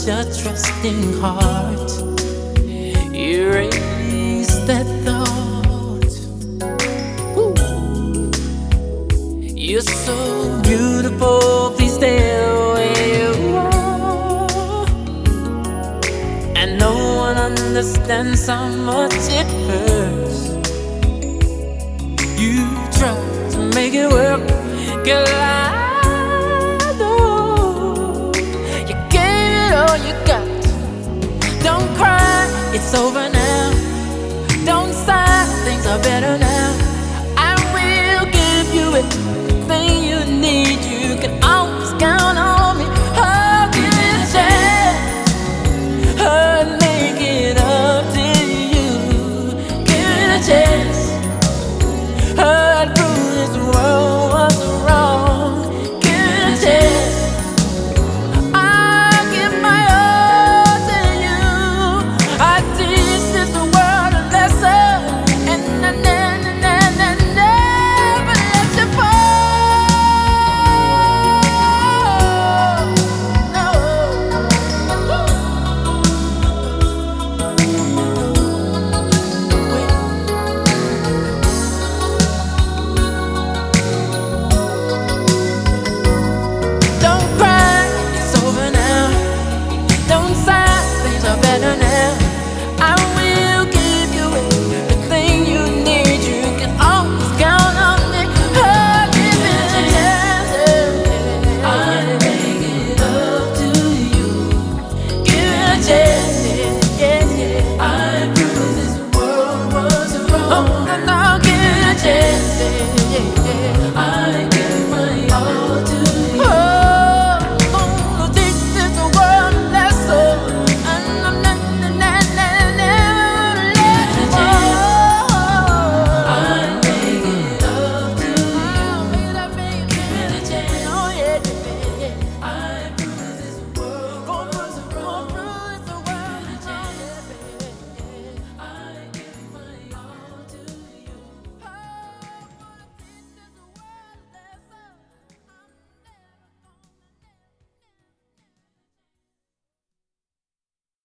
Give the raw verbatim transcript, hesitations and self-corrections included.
your trusting heart. Erase that thought. Woo. You're so beautiful, please stay where you are. And no one understands how much it hurts. You try to make it work, girl, I know you gave it all you got. Don't cry, it's over now. Don't sigh, things are better now.